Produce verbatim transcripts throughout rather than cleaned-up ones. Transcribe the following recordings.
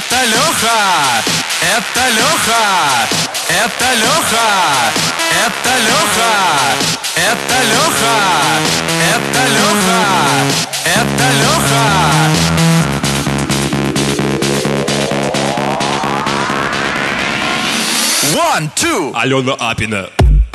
Это Леха, это Леха, это Леха, это Леха, это Леха, это Леха, это Леха. One, two. Алена Апина.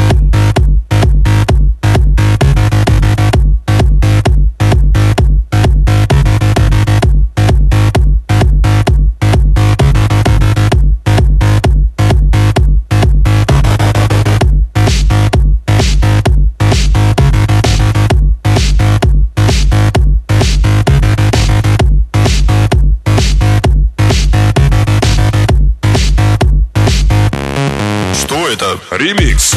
Это ремикс.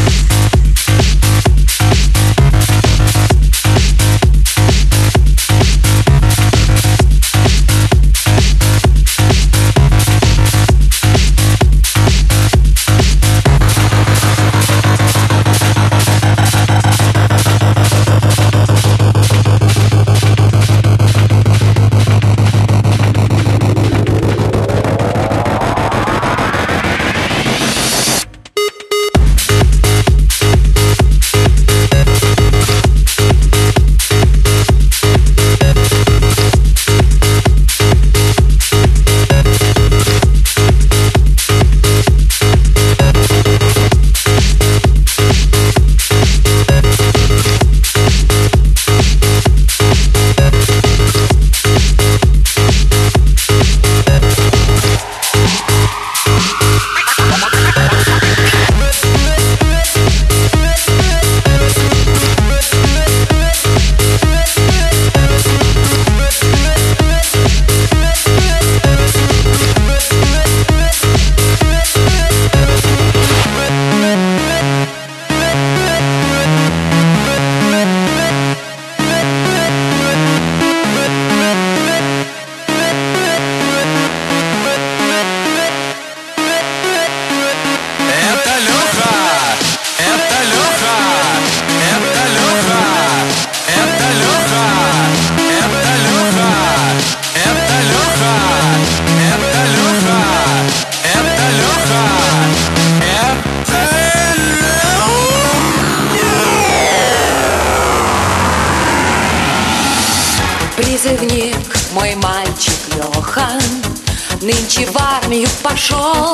Призывник, мой мальчик Леха, нынче в армию пошел.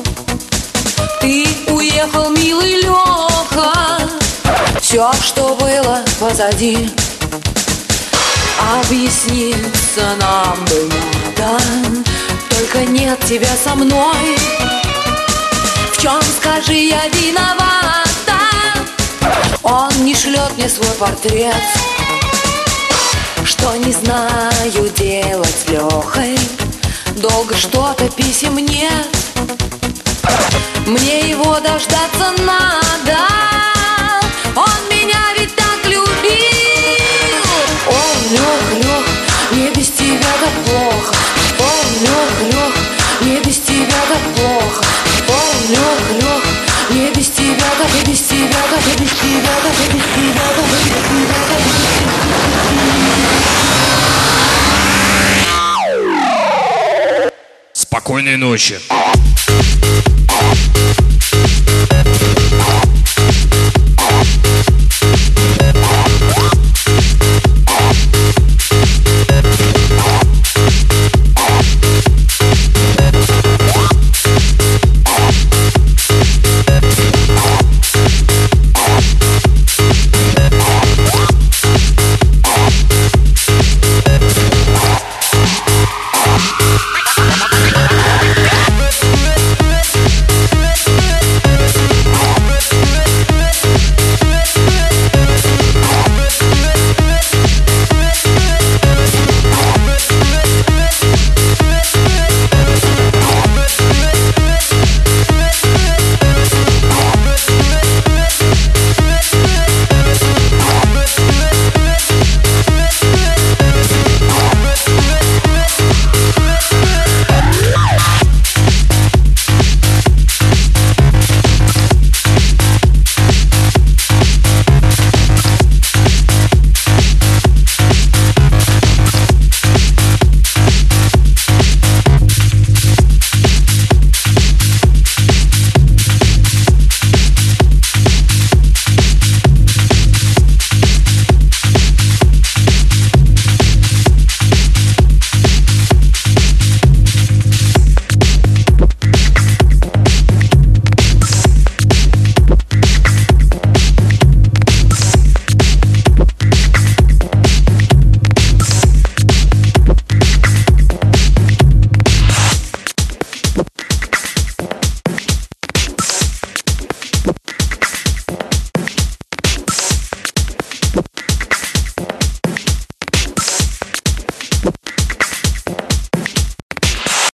Ты уехал, милый Леха, все, что было позади. Объясниться нам бы надо, только нет тебя со мной. В чем, скажи, я виновата? Он не шлет мне свой портрет. Что не знаю делать с Лехой, долго что-то писем нет. Мне его дождаться надо, он меня ведь так любил. О, Лех, Лех, мне без тебя так плохо. О, Лех, Лех, мне без тебя так плохо. О, Лех, Лех, мне без тебя так, я без тебя так, я без тебя так, я без тебя так, я без тебя так. Спокойной ночи.